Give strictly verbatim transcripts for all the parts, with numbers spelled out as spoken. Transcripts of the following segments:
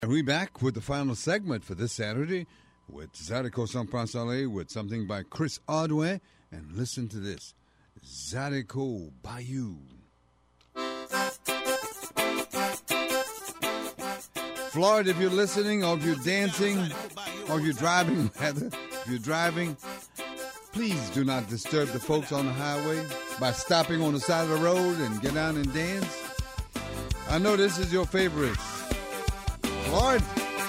And we back with the final segment for this Saturday with Zydeco Sans Salé with something by Chris Ordway. And listen to this, Zydeco Bayou. Floyd, if you're listening or if you're dancing or if you're driving, rather, if you're driving, please do not disturb the folks on the highway by stopping on the side of the road and get down and dance. I know this is your favorite. Floyd.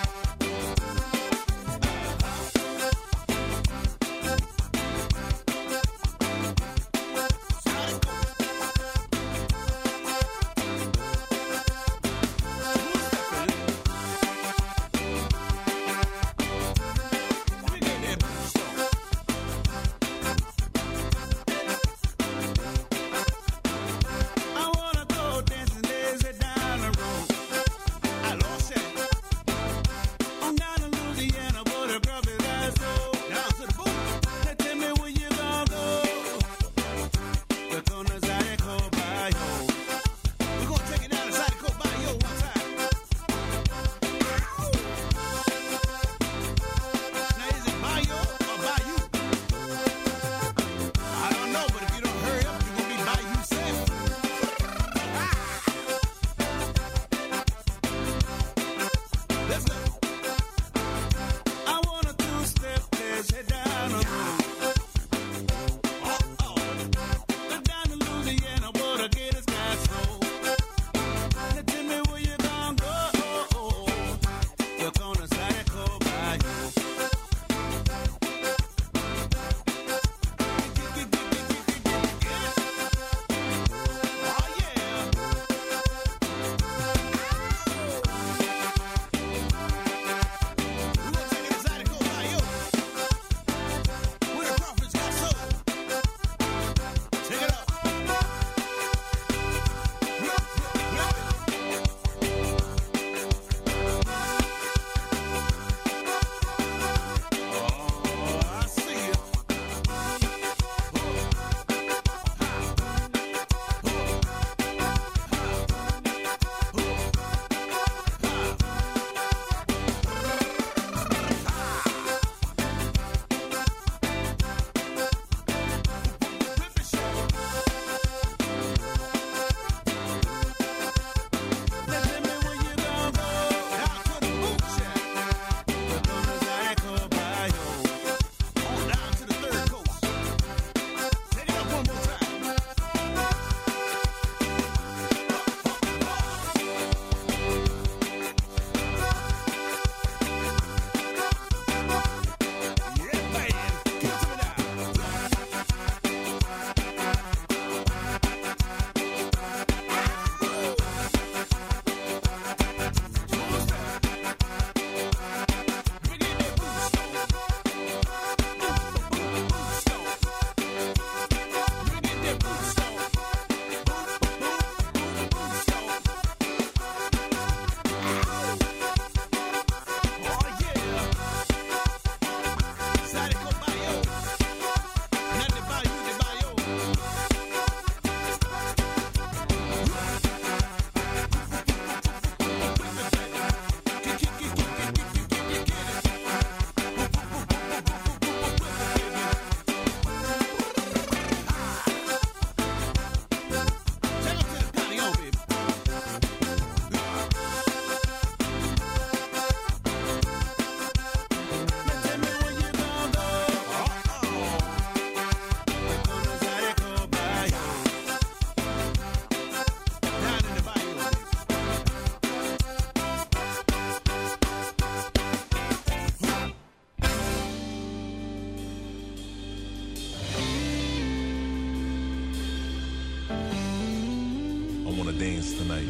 Dance tonight.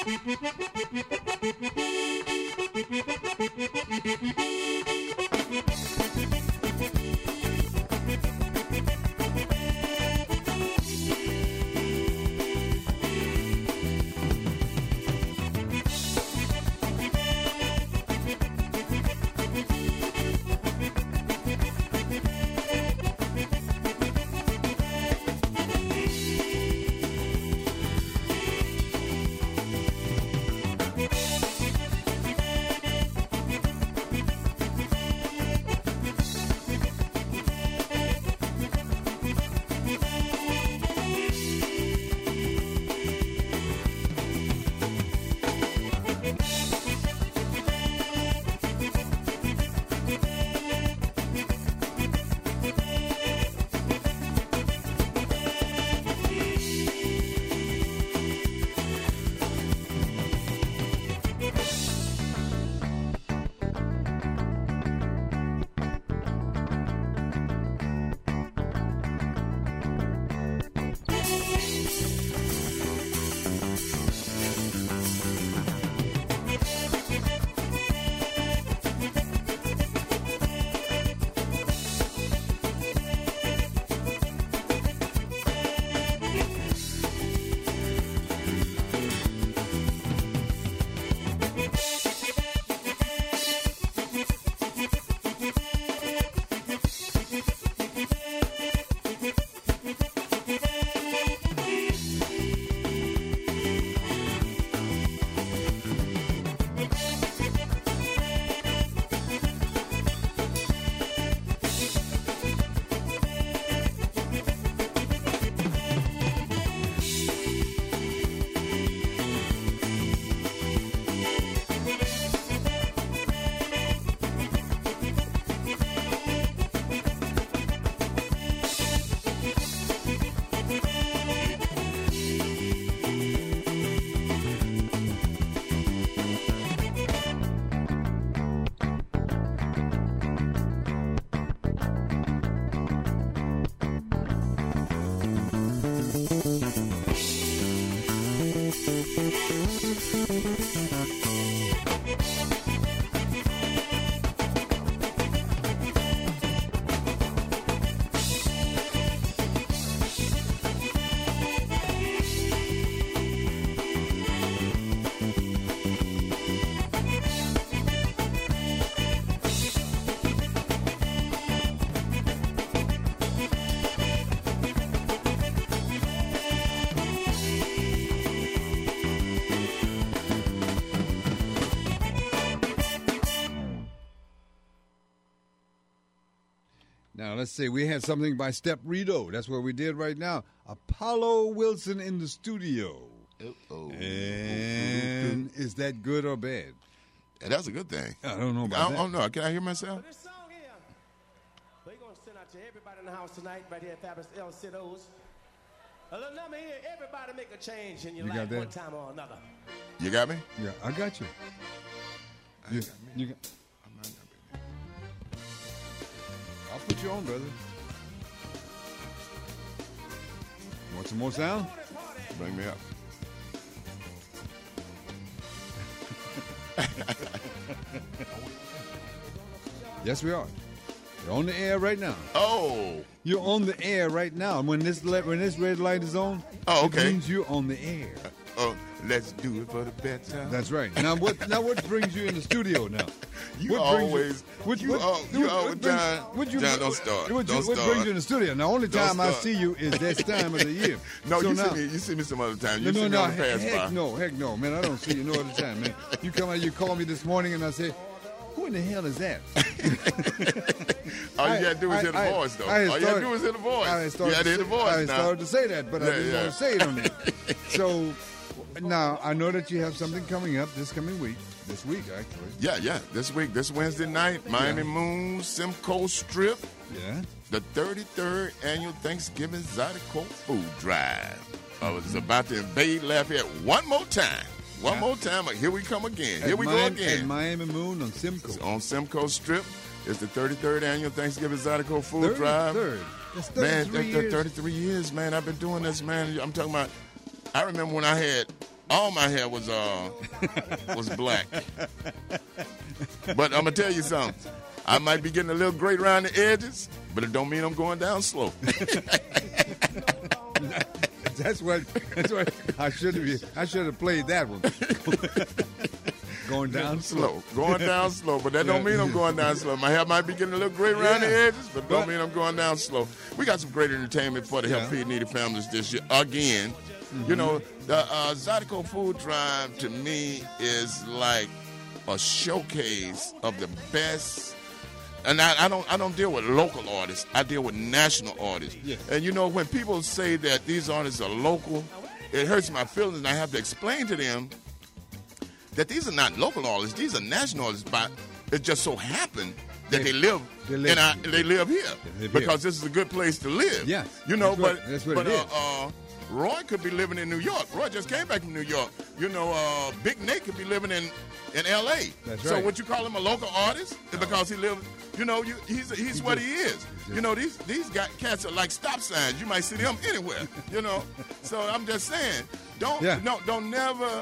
Now, let's see. We had something by Step Rito. That's what we did right now. Apollo Wilson in the studio. Uh-oh. And is that good or bad? Yeah, that's a good thing. I don't know about I don't, that. I don't know. Can I hear myself? This song here, we're going to send out to everybody in the house tonight, right here at Fabulous El Cidos. A little number here, everybody make a change in your You got life that? one time or another. You got me? Yeah, I got you. I You, got me. you got, I might not be. I'll put you on, brother. Want some more sound? Bring me up. Yes, we are. You're on the air right now. Oh. You're on the air right now. And when this le- when this red light is on, Oh, it okay. means you're on the air. Oh, let's do it for the better. That's right. Now what? Now what brings you in the studio now? You What brings always, what- you, what- al- you what- always, what brings- John, what you- John, don't what- start. What, you- don't what start. brings you in the studio? Now, only Don't time I start. see you is this time of the year. No, so you now, see me. You see me some other time. You no, see no, me no, on the pass heck by. no, heck no, man. I don't see you no other time, man. You come out, you call me this morning, and I say, "Who in the hell is that?" All you I- gotta do is I- hear the I- voice, though. I had All you gotta started- do is hear the voice. I had You started gotta to hear the say- voice I had now. started to say that, but I Yeah, didn't yeah. want to say it on there. So now I know that you have something coming up this coming week. This week, actually. Yeah, yeah. This week, this Wednesday night, Miami Yeah. Moon Simcoe Strip, Yeah. the thirty-third annual Thanksgiving Zydeco Food Drive. I was about to invade Lafayette one more time. One Yeah. more time. Here we come again. Here At we Miami, go again. At Miami Moon on Simcoe. On Simcoe Strip, it's the thirty-third annual Thanksgiving Zydeco Food Drive. thirty-third. That's Man, thirty-three th- th- years. thirty-three years, man. I've been doing this, man. I'm talking about, I remember when I had all my hair was uh was black. But I'm gonna tell you something. I might be getting a little gray around the edges, but it don't mean I'm going down slow. That's what. That's what I should have. I should have played that one. Going down slow. Going down slow, but that don't mean I'm going down slow. My hair might be getting a little gray around Yeah. the edges, but don't mean I'm going down slow. We got some great entertainment for the Yeah. Help Feed Needy Families this year again. Mm-hmm. You know, the uh, Zydeco Food Drive to me is like a showcase of the best. And I, I don't I don't deal with local artists. I deal with national artists. Yes. And you know, when people say that these artists are local, it hurts my feelings, and I have to explain to them that these are not local artists; these are national artists. But it just so happened that they, They- live, they live in our, here. they live here They live because here. this is a good place to live. Yes, you know. that's what- but that's what but it uh, is. uh, Roy could be living in New York. Roy just came back from New York. You know, uh, Big Nate could be living in in L A. That's So right. would you call him a local artist because he lives? You know, you, he's he's He what just- he is. just- You know, these these guys, cats are like stop signs. You might see them anywhere. You know, so I'm just saying, don't Yeah. no don't never,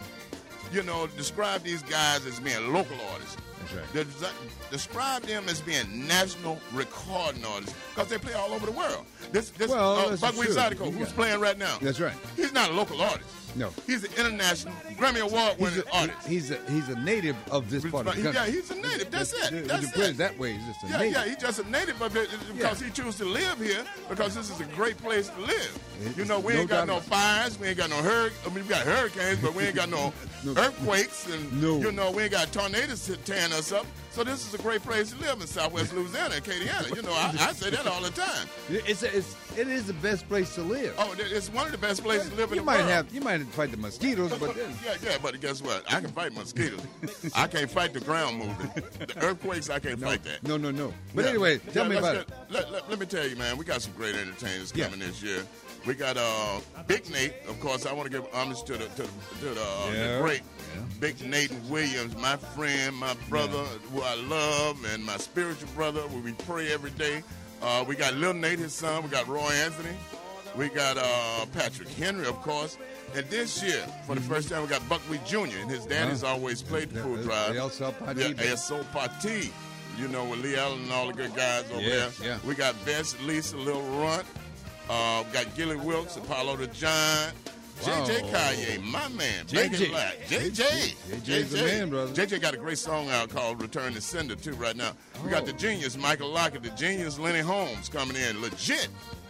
you know, describe these guys as being local artists. That's right. Des- describe them as being national recording artists because they play all over the world. This this Well, uh, that's Buckwheat true. Zydeco, You who's got- playing right now. That's right. He's not a local artist. No. He's an international Grammy Award He's winning a, artist. he- he's a he's a native of this part of the country. Yeah, he's a native. That's it. If That's you put it. it that way, he's just a Yeah, native. yeah, he's just a native of it because Yeah. he chooses to live here because this is a great place to live. It's- You know, we no ain't got doubt no about it. fires, we ain't got no hurricanes. I mean, we got hurricanes, but we ain't got no, No. earthquakes, and No. you know, we ain't got tornadoes to tearing us up. So this is a great place to live in Southwest Louisiana and Acadiana. You know, I, I say that all the time. It's, a, it's it is the best place to live. Oh, it's one of the best places to live in you the might world. have you might have to fight the mosquitoes, but then, yeah, yeah, but guess what? I can fight mosquitoes. I can't fight the ground moving. The earthquakes, I can't fight that. no, no, no. But Yeah. anyway, tell Yeah, me let's about it. get- Let, let, let me tell you, man, we got some great entertainers Yeah. coming this year. We got uh, Big Nate, of course. I want to give homage to the to the, to the, uh, Yeah. the great Big Nate Williams, my friend, my brother, who I love, and my spiritual brother, who we pray every day. Uh, we got Lil Nate, his son. We got Roy Anthony. We got uh, Patrick Henry, of course. And this year, for the first time, we got Buckwheat Junior And his daddy's Uh-huh. always played the Yeah, food El- drive. El Sol Party, Yeah, baby. El Sol Party. You know, with Lee Allen and all the good guys over Yes, there. yeah. We got Bess, Lisa, Lil Runt. Uh, we got Gilly Wilkes, Apollo the Giant. Wow. J J Kanye, my man. J J. Make it black. J J. J J's the man, brother. J J got a great song out called Return to Sender, too, right now. We got Oh. the genius, Michael Lockett, the genius, Lenny Holmes, coming in. Legit.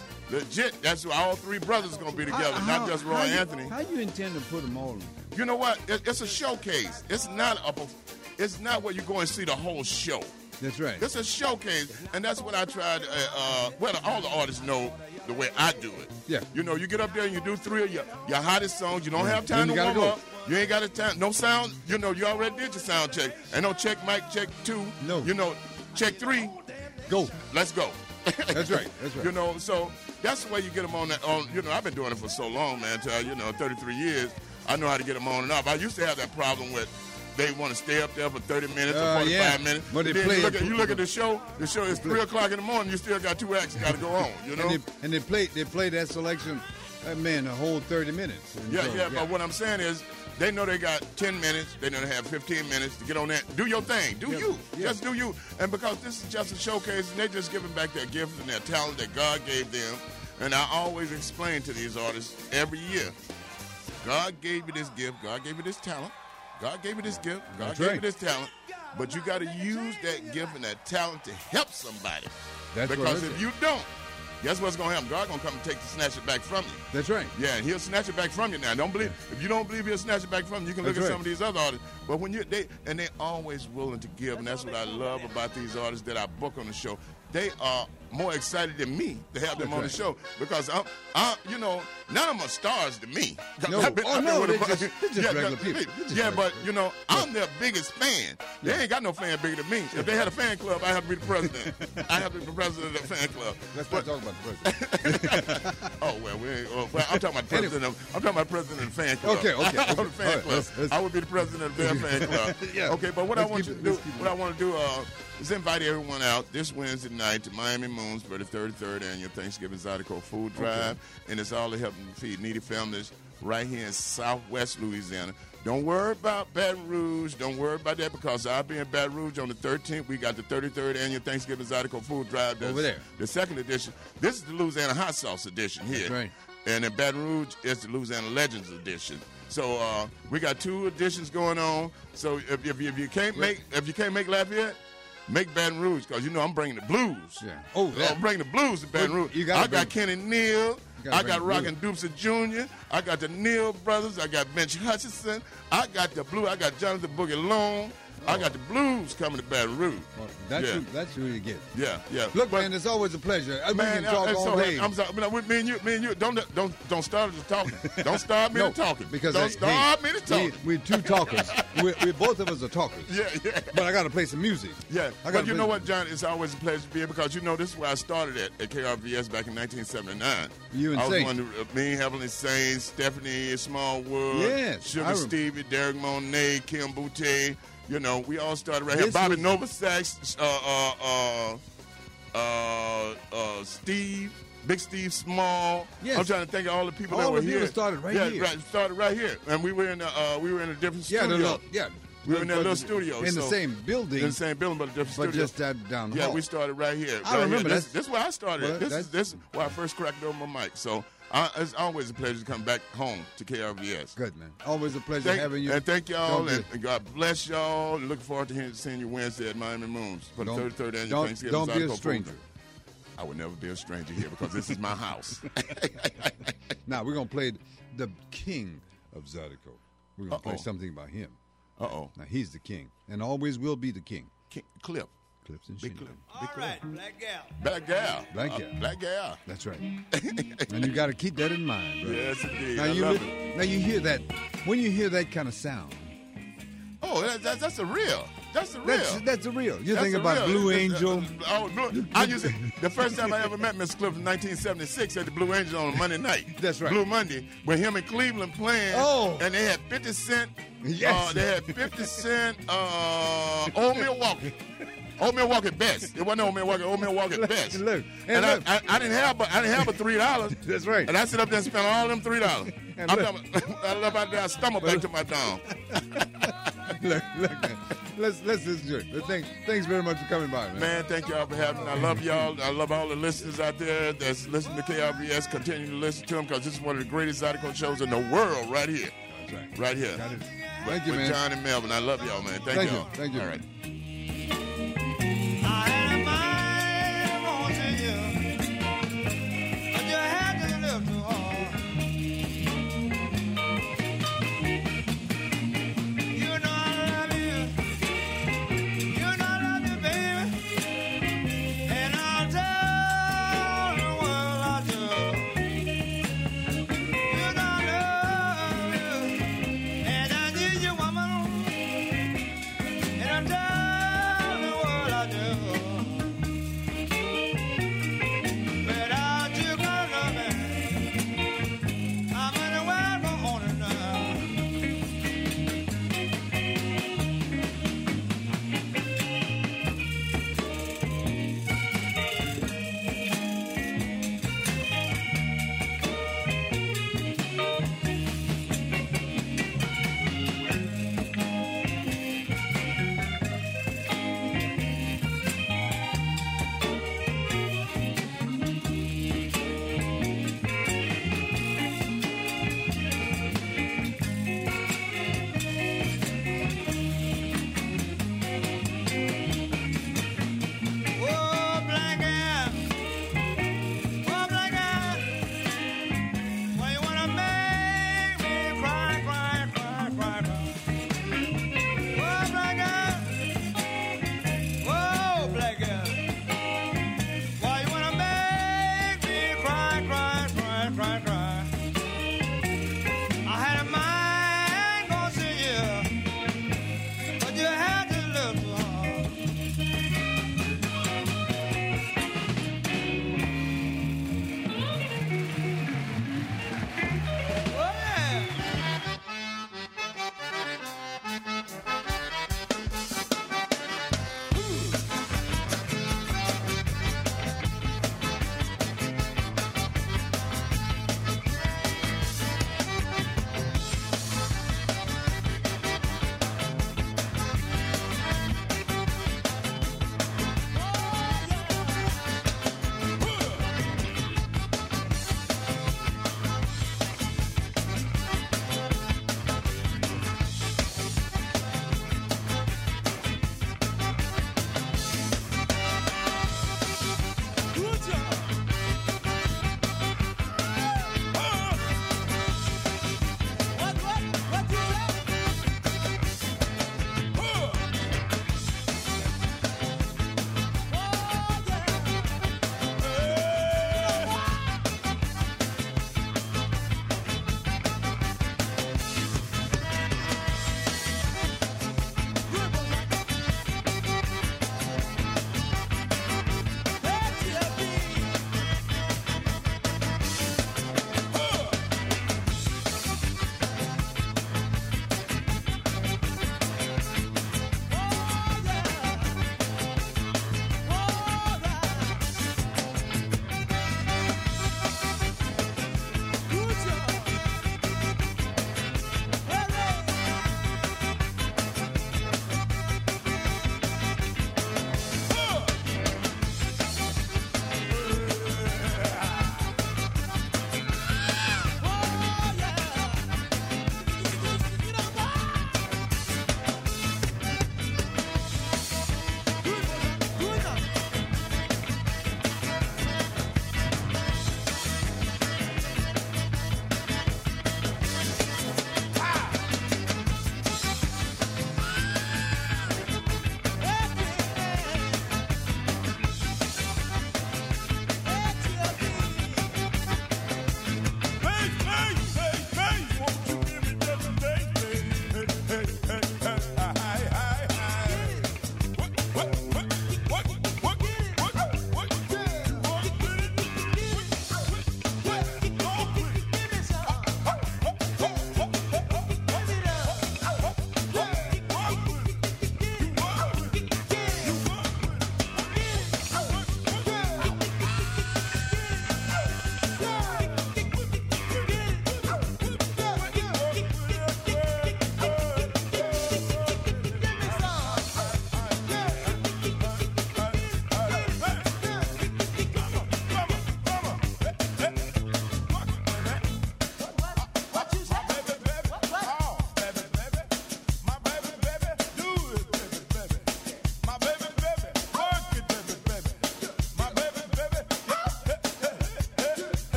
Legit. That's who all three brothers going to be together, How- not just Roy how you- Anthony. How you intend to put them all in? You know what? It, it's a showcase. It's not a. It's not where you go and see the whole show. That's right. It's a showcase, and that's what I tried. Uh, uh, well, all the artists know the way I do it. Yeah. You know, you get up there and you do three of your, your hottest songs. You don't have time Then to you warm gotta go. up. You ain't got a time. No sound. You know, you already did your sound check. And no check mic, check two. No. You know, check three. Go. Let's go. That's right. That's right. You know, so that's the way you get them on that. On, you know, I've been doing it for so long, man. To, you know, thirty-three years. I know how to get them on and off. I used to have that problem with they want to stay up there for thirty minutes Uh, or forty-five yeah. minutes. But they then play you look, it- at, you look at the show. The show is three o'clock in the morning. You still got two acts got to go on. You know. And they, and they play they play that selection, uh, man, a whole thirty minutes. And Yeah, so, yeah, But what I'm saying is, they know they got ten minutes. They know they have fifteen minutes to get on that. Do your thing. Do Yeah, you. yeah. Just do you. And because this is just a showcase, and they're just giving back their gifts and their talent that God gave them. And I always explain to these artists every year, God gave you this gift. God gave you this talent. God gave you this gift. God That's gave right. you this talent. But you got to use that gift and that talent to help somebody. That's what because I if say. you don't, guess what's going to happen? God going to come and take to snatch it back from you. That's right. Yeah, and he'll snatch it back from you now. Don't believe if you don't believe he'll snatch it back from you, you can look That's at right. some of these other artists. But when you they and they're always willing to give, and that's what I love about these artists that I book on the show. They are more excited than me to have them That's on right. the show because I'm, I, you know, none of them are stars to me. No. I've been- Oh, I've been no, with they're them- just- they're just yeah, regular yeah, people. They're just Yeah, regular but you know, I'm their biggest fan. They ain't got no fan bigger than me. If they had a fan club, I have to be the president. I have to be the president of the fan club. Let's But- not talk about the president. Oh well, we ain't, well, I'm talking about president of I'm talking about president of the fan club. Okay, okay, I'm okay. the fan All right, club. let's- let's- I would be the president of their fan club. Yeah. Okay, but what I Let's want keep you it- to do, let's keep it what I want to do, uh, let's invite everyone out this Wednesday night to Miami Moons for the thirty-third annual Thanksgiving Zydeco Food Drive. Okay. And it's all to help feed needy families right here in Southwest Louisiana. Don't worry about Baton Rouge. Don't worry about that because I'll be in Baton Rouge on the thirteenth. We got the thirty-third annual Thanksgiving Zydeco Food Drive. That's over there. The second edition. This is the Louisiana Hot Sauce edition here. That's right. And in Baton Rouge, it's the Louisiana Legends edition. So uh, we got two editions going on. So if, if, if you can't make if you can't make Lafayette, make Baton Rouge because you know I'm bringing the blues. Yeah. Oh, that. I'm bringing the blues to Baton Rouge. You I bring, got Kenny Neal. I got Rockin' Blues. Dupes Junior I got the Neal brothers. I got Bench Hutchinson. I got the blue. I got Jonathan Boogie Long. Oh. I got the blues coming to Baton Rouge. Well, that's, yeah. who, that's who you get. Yeah, yeah. Look, but, man, it's always a pleasure. I man, can talk I, all so, day. I'm sorry, with me and you, me and you, don't don't don't start us talking. Don't start me no, to talking. Because don't I, start hey, me to talking. We, we're two talkers. we we both of us are talkers. Yeah, yeah. But I got to play some music. Yeah. I But you know some... what, John? It's always a pleasure to be here because you know this is where I started at, at K R V S back in nineteen seventy-nine. You and I was Saint. one of the, me, Heavenly Saints, Stephanie Smallwood, Yes, Sugar rem- Stevie, Derek Monet, Kim Boutte. You know, we all started right here. This Bobby was- Novosad, uh, uh, uh, uh, uh, Steve, Big Steve Small. Yes. I'm trying to think of all the people All that were the people here. started right yeah, here. right, started right here, and we were in a, uh, we were in a different Yeah, studio. the little, yeah. We were in that But little studio. In the so- same building. In the same building, but a different But studio. just that down the Yeah, hall. we started right here. I right remember Here. This, that's- this is where I started. Well, this that's- is this is where I first cracked over my mic. So I, it's always a pleasure to come back home to K R V S. Good, man. Always a pleasure Thank, having you. and thank y'all, Don't and, be- and God bless y'all. And looking forward to hearing, seeing you Wednesday at Miami Moons for the Don't- thirty-third annual don't- Thanksgiving. don't be a Zydeco Food stranger. Drive. I would never be a stranger here because this is my house. Now, we're going to play the king of Zydeco. We're going to play Uh-oh. something about him. Uh-oh. Now, he's the king and always will be the king. Ki- Cliff. Clifton Big Shingle. Cliff. All Big Cliff. right, black gal. Black gal. Black Uh, gal. Black gal. That's right. And you got to keep that in mind, bro. Yes, indeed. Now I you love li- it. now you hear that when you hear that kind of sound. Oh, that, that, that's a real. That's a real. That's that's a real. You That's think a about real- Blue it's- Angel. uh, uh, oh, Blue, I used to, the first time I ever met Mister Cliff in nineteen seventy-six at the Blue Angel on a Monday night. That's right. Blue Monday, with him in Cleveland playing. Oh. And they had fifty Cent. Yes. Uh, they had fifty Cent, uh, Old Milwaukee. Old Milwaukee best. It wasn't Old Milwaukee. Old Milwaukee best. Look, and and I, look. I, I didn't have, but I didn't have but three dollars. That's right. And I sit up there and spent all them three dollars. And I'm look. talking- I love out there. I stumble back to my dome. look, look, man. Let's let's listen to it. Thanks, thanks very much for coming by, man. Man, thank y'all for having me. I love y'all. I love all the listeners out there that's listening to K R V S. Continue to listen to them because this is one of the greatest Zydeco shows in the world right here. That's right. Right here. Got it. With- Thank you, with man. John and Melvin. I love y'all, man. Thank, Thank you. y'all. Thank you. All right. I had a mind wanting you, but you had to live too hard. You know I love you, you know I love you, baby, and I'll tell the world I do. You know I love you, and I need you, woman, and I'm telling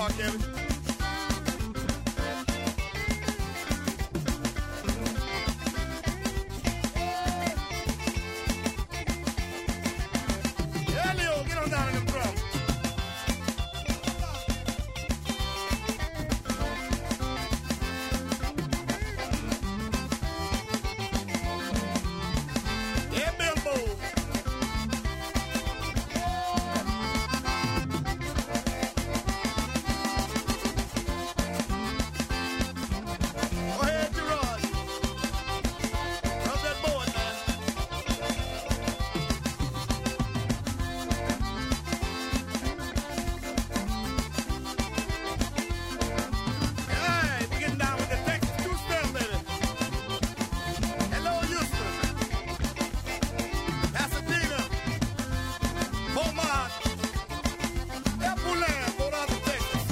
R. Kelly. Yeah, Leo, get on down in them drums. Yeah, Bilbo. Go ahead, Gerard. Rub that board, man. Hey, we getting down with the Texas two-step, baby. Hello, Houston. Pasadena. Beaumont. Epaulet, Port Arthur, Texas.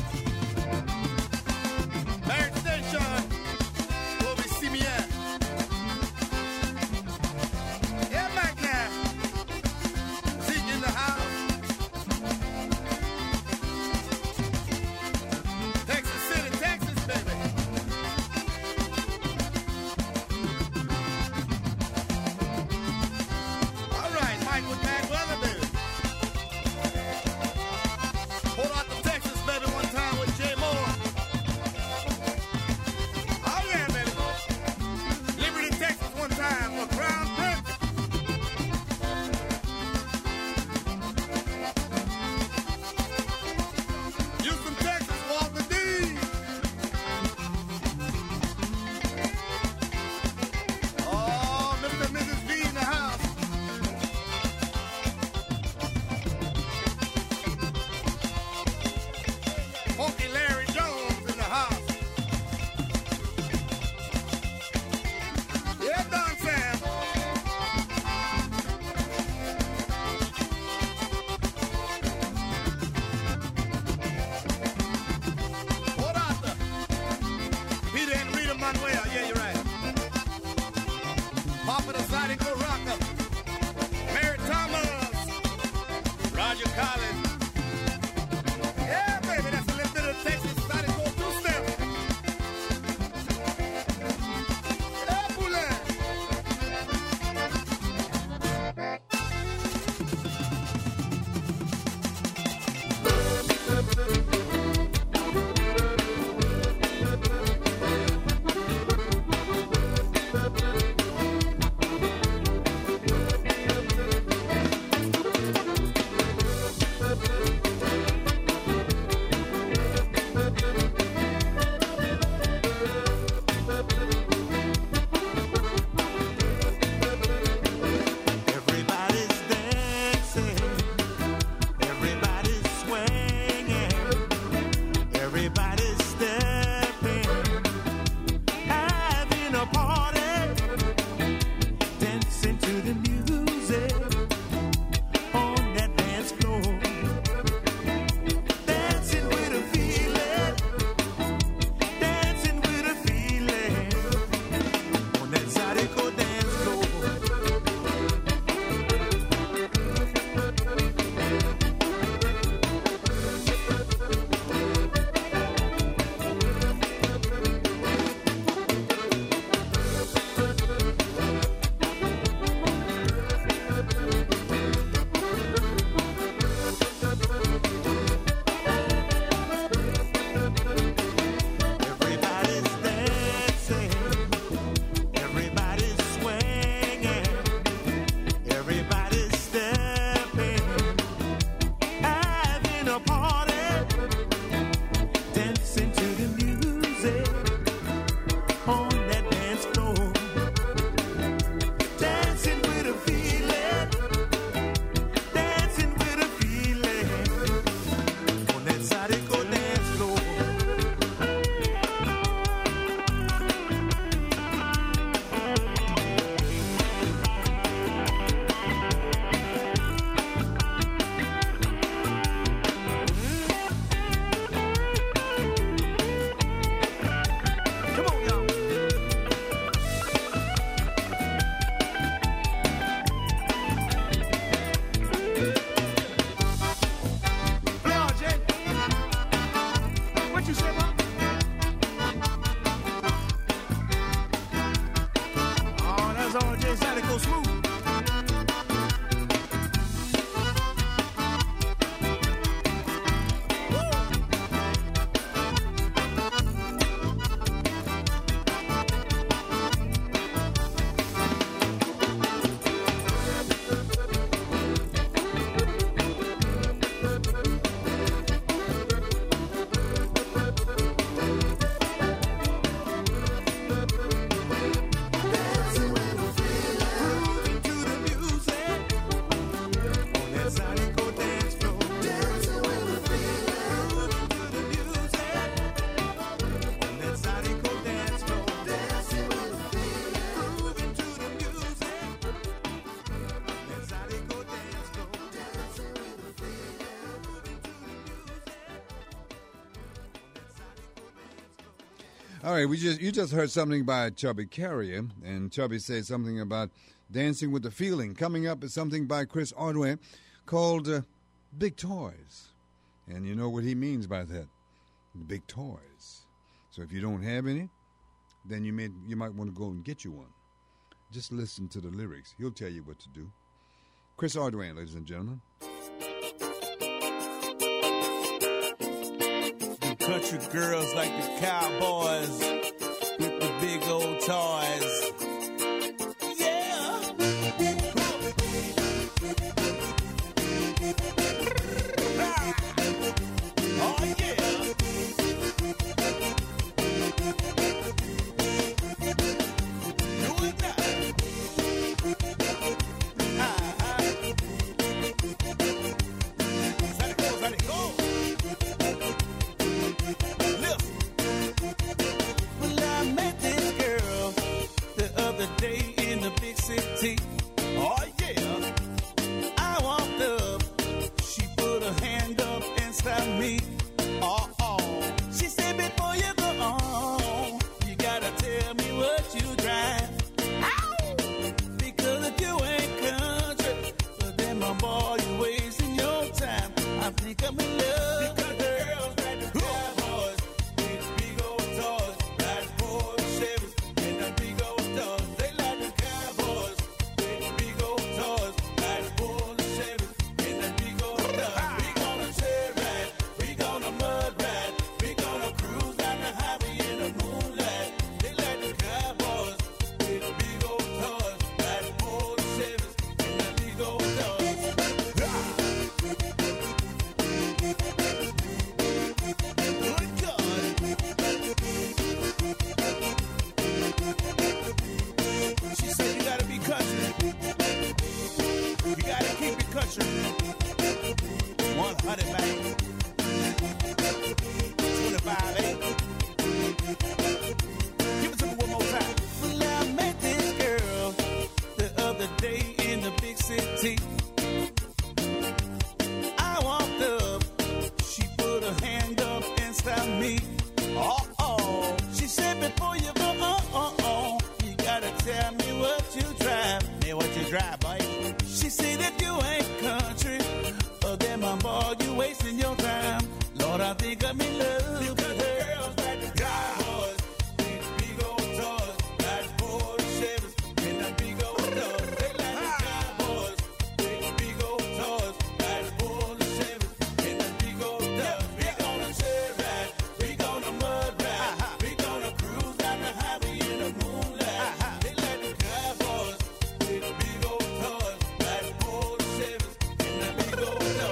Barrett Station. Where we see me at. Yeah, back now. Zeke in the house. Texas City, Texas, baby. All right, Mike with bad weather, baby. Port Arthur, Texas, baby, one time with Jay Moore. Oh, yeah, baby. Liberty, Texas, one time with Crown Prince. Houston, Texas, Walter D. Oh, Mister and Missus V in the house. Funky Larry Jones in the house. Yeah, Don Sam. Port Arthur. Peter and Rita Manuel. Yeah, you're right. Papa the Zydeco Rocker. Mary Thomas. Roger Collins. Yeah, baby, that's a little bit of Texas Zydeco two-step. Yeah, Poulet. Everybody's dancing, everybody's swinging, everybody's stepping, having a party, dancing to the music on that dance floor, dancing with a feeling, dancing with a feeling on that Zydeco dance floor. you say, Bob? Oh, that's all J Sally go smooth. All right, we just you just heard something by Chubby Carrier, and Chubby said something about dancing with the feeling. Coming up is something by Chris Ordway called uh, Big Toys, and you know what he means by that, big toys. So if you don't have any, then you may you might want to go and get you one. Just listen to the lyrics; he'll tell you what to do. Chris Ordway, ladies and gentlemen. Country girls like the cowboys with the big old toys. Yeah. Oh, yeah. Do it now. Ah, ah. Let it go, let it go. Well, I met this girl the other day in the big city. Oh, yeah. I walked up. She put her hand up and stopped me. Oh, oh. She said, before you go on, you gotta tell me what you drive. Ow! Because if you ain't country, well, then, my boy, you wasting your time. I think I'm in love. Because the girls like the cowboys. one hundred bang. twenty-five eight. Give it to me one more time. Well, I met this girl the other day in the big city. I walked up. She put her hand up and stopped me. Uh-oh. She said, before you go, uh-oh, you gotta tell me what you drive. Hey, what you drive, boy? She said, if you ain't country, oh, then my boy, you wasting your time. Lord, I think I'm in love. You got girls like the cowboys, big, big old toys, like Ford Chevys, and that big old toys. They like the cowboys, big, big old toys, like Ford Chevys, and that big old toys. We gonna share ride, we gonna mud ride, we gonna cruise down the highway in the moonlight. They like the cowboys, big, big old toys, like Ford Chevys, and that big old toys.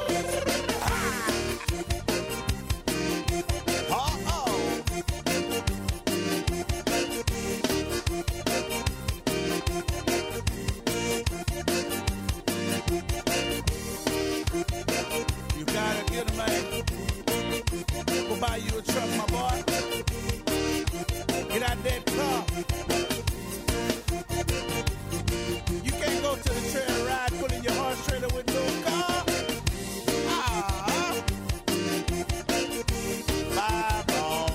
You gotta get a man. Go buy you a truck, my boy. Get out that car. You can't go to the trail ride pulling your horse trailer with no car. Ah. Bye, ball.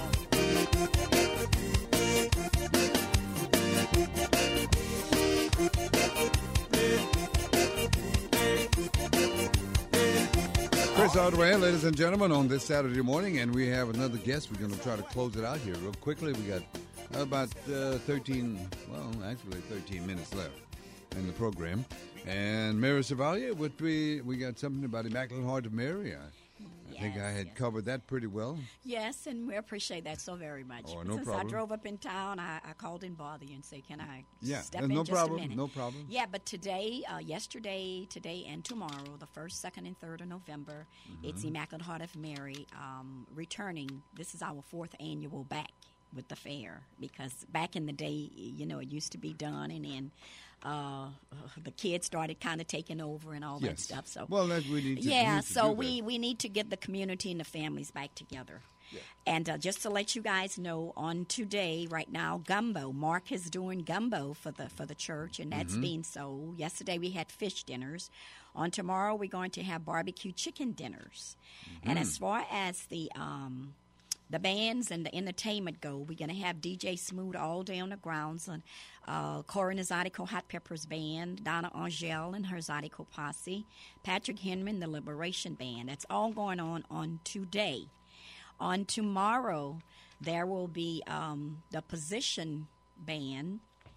Chris Chris Hardware, ladies and gentlemen, on this Saturday morning, and we have another guest. We're going to try to close it out here real quickly. We got about uh, thirteen, well, actually thirteen minutes left in the program. And Mary Chevalier, would we, we got something about Immaculate Heart of Mary. I, I think I had yes. covered that pretty well. Yes, and we appreciate that so very much. Oh, no Since problem. I drove up in town, I, I called and bothered you and say, can I Yeah, step there's in no just problem, a minute? no problem. Yeah, but today, uh, yesterday, today, and tomorrow, the first, second, and third of November, Mm-hmm. it's Immaculate Heart of Mary um, returning. This is our fourth annual back with the fair, because back in the day, you know, it used to be done, and then uh, the kids started kind of taking over and all that Yes. stuff. So Well, that we need to yeah, need to so do we, that. we need to get the community and the families back together. And uh, just to let you guys know, on today, right now, gumbo. Mark is doing gumbo for the for the church, and that's Mm-hmm. being sold. Yesterday we had fish dinners. On tomorrow we're going to have barbecue chicken dinners. Mm-hmm. And as far as the um, the bands and the entertainment go, we're going to have D J Smooth all day on the grounds, and uh, Corin Zydeco Hot Peppers Band, Donna Angel and her Zydeco Posse, Patrick Henman, the Liberation Band. That's all going on on today. On tomorrow, there will be um, the Position Band,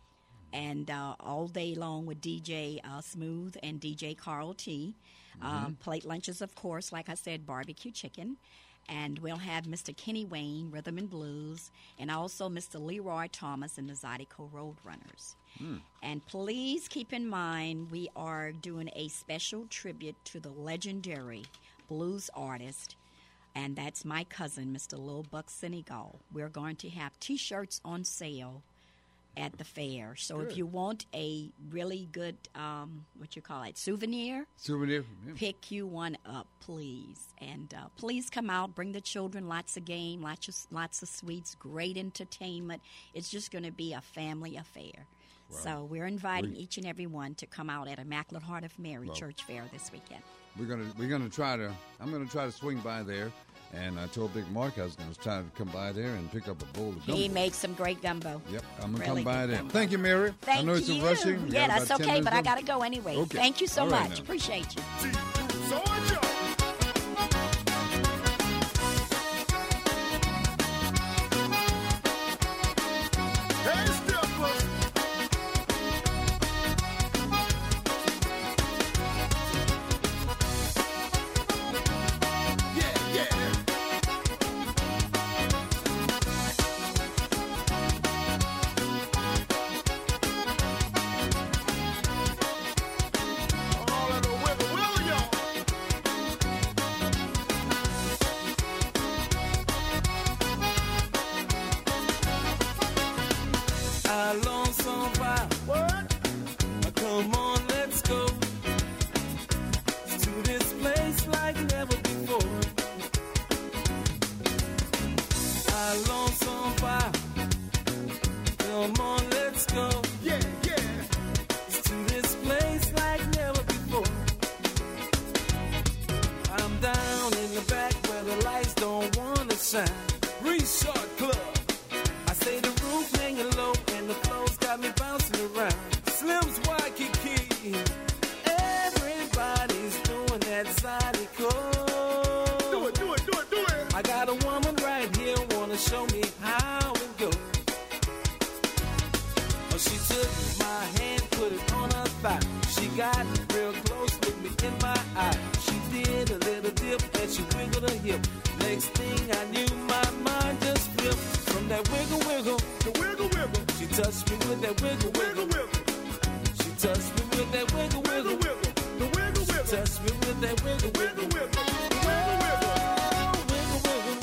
and uh, all day long with D J uh, Smooth and D J Carl T. Um, plate lunches, of course, like I said, barbecue chicken. And we'll have Mister Kenny Wayne, Rhythm and Blues, and also Mister Leroy Thomas and the Zydeco Roadrunners. And please keep in mind, we are doing a special tribute to the legendary blues artist, and that's my cousin, Mister Lil Buck Senegal. We're going to have T-shirts on sale at the fair. So if you want a really good, um, what you call it, souvenir, Souvenir. Yeah. pick you one up, please. And uh, please come out, bring the children, lots of game, lots of, lots of sweets, great entertainment. It's just going to be a family affair. So we're inviting We- each and every one to come out at Immaculate Heart of Mary Church Fair this weekend. We're gonna we're gonna try to I'm gonna try to swing by there, and I told Big Mark I was gonna try to come by there and pick up a bowl of gumbo. He makes some great gumbo. Yep, I'm gonna Really come by good there. gumbo. Thank you, Mary. Thank I know it's you. a rushing. We Yeah, got that's about ten okay, but I minutes got left. to go anyway. Okay. Thank you so All right much. now. Appreciate you. Soldier. Hey, Steppers. Yeah, yeah. All of the wiggle, wiggle, y'all. I long some fire. What? Come on, let's go to this place like never before. I long some fire. Come on, let's go Yeah, yeah. to this place like never before. I'm down in the back where the lights don't wanna shine. Resort Club. I say the roof hanging low and the floors got me bouncing around. Slim's Waikiki. Everybody's doing that Zydeco. Do it, do it, do it, do it. I got a woman right here wanna show me how it goes. Oh, she took my hand, put it on her thigh. She got real close, looked me in my eye. She did a little dip and she wiggled her hip. Next thing I knew, my mind just flipped. From that wiggle wiggle, The wiggle, wiggle. she touched me with that wiggle Wiggle, wiggle. wiggle. She touched me with that wiggle Wiggle, wiggle. wiggle. The wiggle, wiggle. Touched me with that wiggle Wiggle, wiggle. wiggle. The wiggle, wiggle. Oh, wiggle wiggle.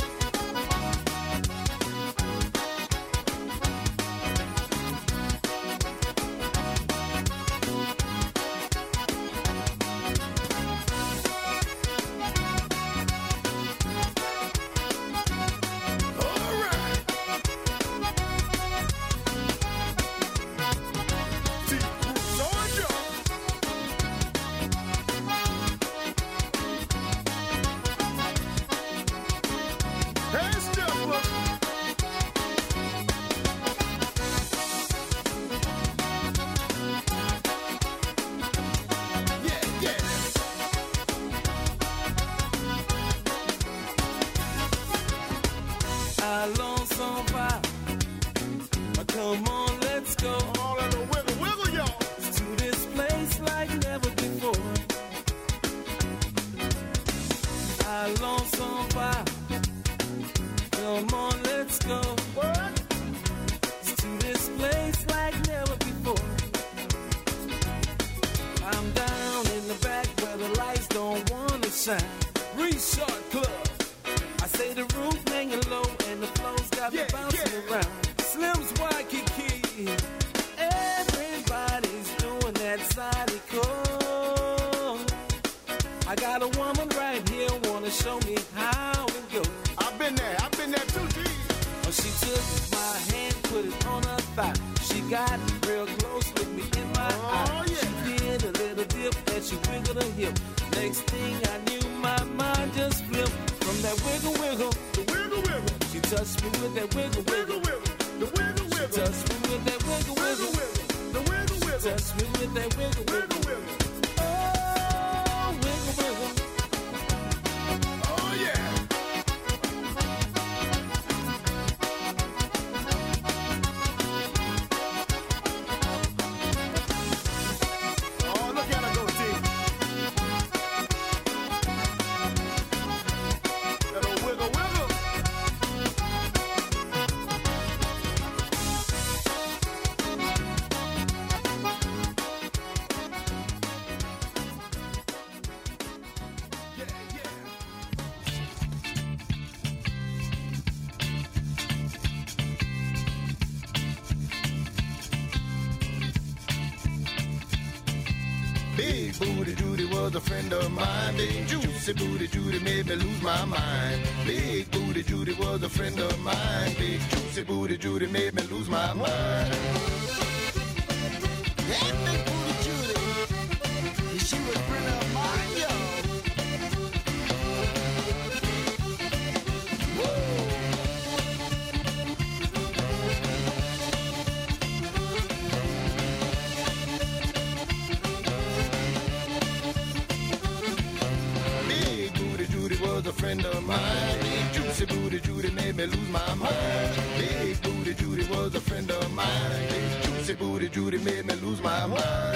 All right. Soldier. let's go. What? To this place like never before. I'm down in the back where the lights don't wanna shine. Resort Club. I say the roof hanging low and the floor's got me Yeah, bouncing yeah. around. Slim's Waikiki. Everybody's doing that zydeco. I got a woman right here wanna show me how it goes. I've been there. I've been there too, G. Oh, she took my hand, put it on her thigh. She got real close, looked me in my Oh, eye. yeah. She did a little dip and she wiggled her hip. Next thing I knew, my mind just flipped. From that wiggle wiggle, The wiggle wiggle. she touched me with that wiggle Wiggle wiggle. wiggle. The wiggle She wiggle. touched me with that wiggle Wiggle wiggle. wiggle. The wiggle wiggle. Touched me with that wiggle Wiggle wiggle. wiggle. Oh, wiggle wiggle. Oh, yeah. Oh, look at her go, G. That old wiggle wiggle. Yeah, yeah. Big Booty Judy was a friend of mine. Big Juicy Booty Judy made me lose my mind. Big Booty Judy was a friend of mine. Big Juicy Booty Judy made me lose my mind. Hey, Big Booty Judy. She was a friend of mine, yo. Big Booty Judy was a friend of mine. Big Juicy Booty Judy made me lose my mind. Big Booty Judy was a friend of mine. Big Juicy Booty Judy made me lose my mind.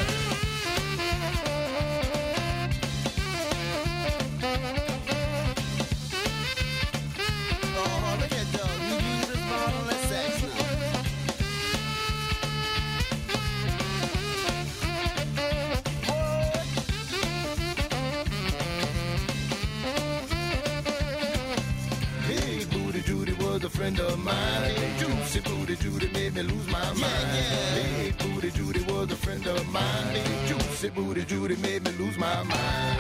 Oh, look at those. You use this bottle of sex now. Big Booty Judy was a friend of mine. Big Juicy Booty Judy made me lose my mind. Big Booty Judy was a friend of mine. Big Juicy Booty Judy made me lose my mind.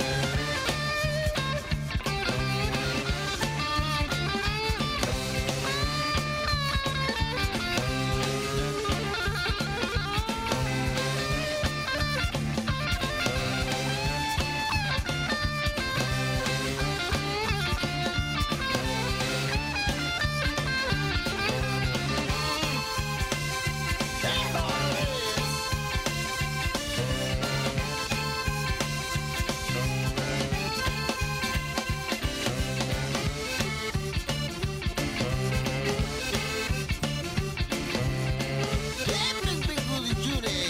Hey, Big, Big Booty Judy.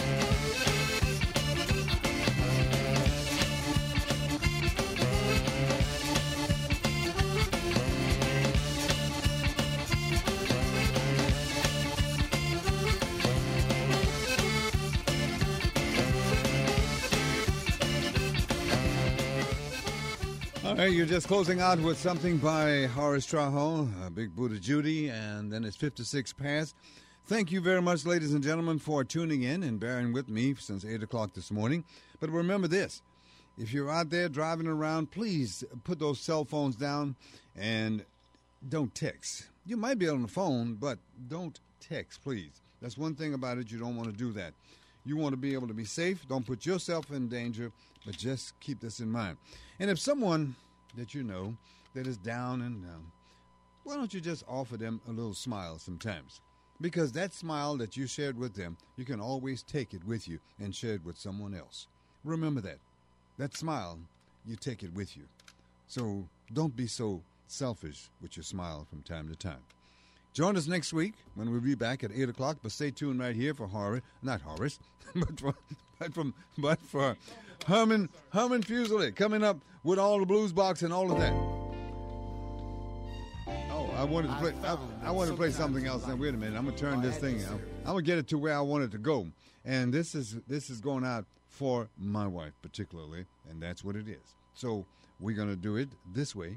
All right, you're just closing out with something by Horace Traho, uh, Big Booty Judy, and then it's fifty-six past. Thank you very much, ladies and gentlemen, for tuning in and bearing with me since eight o'clock this morning. But remember this, if you're out there driving around, please put those cell phones down and don't text. You might be on the phone, but don't text, please. That's one thing about it, you don't want to do that. You want to be able to be safe. Don't put yourself in danger, but just keep this in mind. And if someone that you know that is down and down, why don't you just offer them a little smile sometimes? Because that smile that you shared with them, you can always take it with you and share it with someone else. Remember that. That smile, you take it with you. So don't be so selfish with your smile from time to time. Join us next week when we'll be back at eight o'clock, but stay tuned right here for Horace, not Horace, but for, but, from, but for Herman, Herman Fuseli coming up with all the blues box and all of that. Oh, I wanted to play. I, I wanted to play something else. Now wait a minute. I'm gonna turn this thing out. I'm gonna get it to where I want it to go. And this is this is going out for my wife particularly, and that's what it is. So we're gonna do it this way.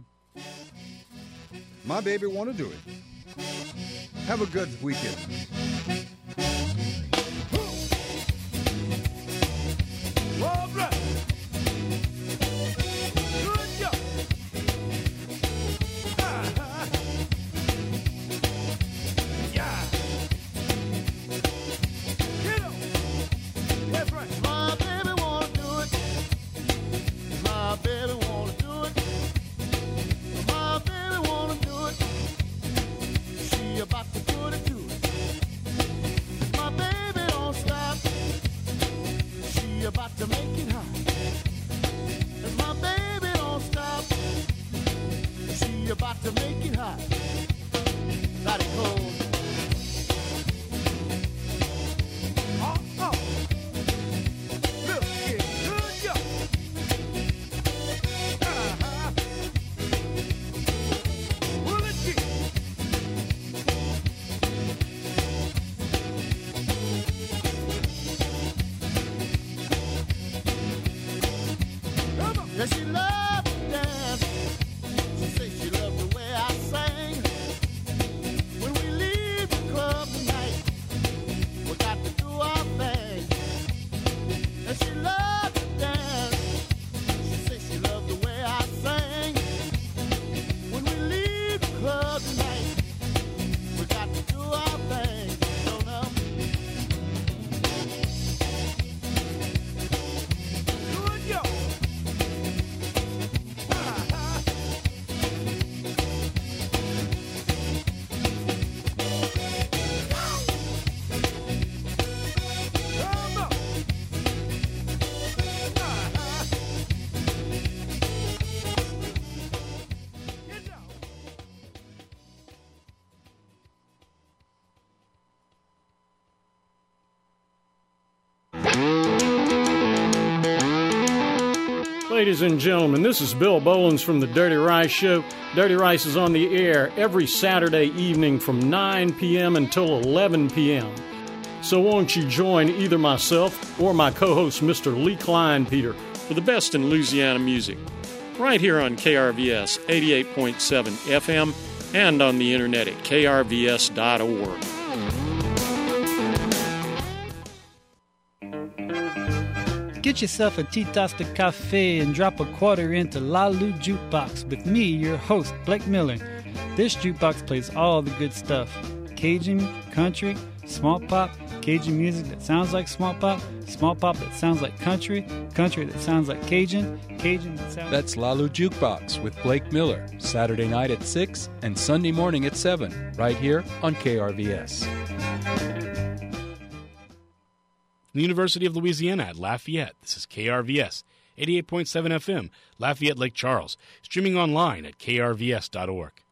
My baby want to do it. Have a good weekend. All right. Good job. Ah-ha. Yeah. Get up. That's right. My baby wanna do it. My baby wanna do it. My baby wanna do it. She about to put it to it. My baby don't stop. She about to make it hot. And my baby don't stop. She about to make it hot. Got it cold. Oh, oh. Look, yeah. Good job. Uh-huh. Will it get? Come on. Yeah, she loved to dance. She said she loved the way I sang. When we leave the club tonight, we got to do our thing. And she loved to dance. She said she loved the way I sang. When we leave the club tonight, we got to do our thing. No, no. Good job. Uh-huh. Come on. Uh-huh. Get down. Ladies and gentlemen, this is Bill Bolins from the Dirty Rice Show. Dirty Rice is on the air every Saturday evening from nine p.m. until eleven p.m. So won't you join either myself or my co-host, Mister Lee Kleinpeter, for the best in Louisiana music, right here on K R V S eighty-eight point seven F M and on the internet at K R V S dot org. Get yourself a Titas de Cafe and drop a quarter into Lalu Jukebox with me, your host, Blake Miller. This jukebox plays all the good stuff. Cajun, country, small pop, Cajun music that sounds like small pop, small pop that sounds like country, country that sounds like Cajun, Cajun that sounds That's Lalu Jukebox with Blake Miller, Saturday night at six and Sunday morning at seven, right here on K R V S. From the University of Louisiana at Lafayette, this is K R V S, eighty-eight point seven F M, Lafayette, Lake Charles, streaming online at K R V S dot org.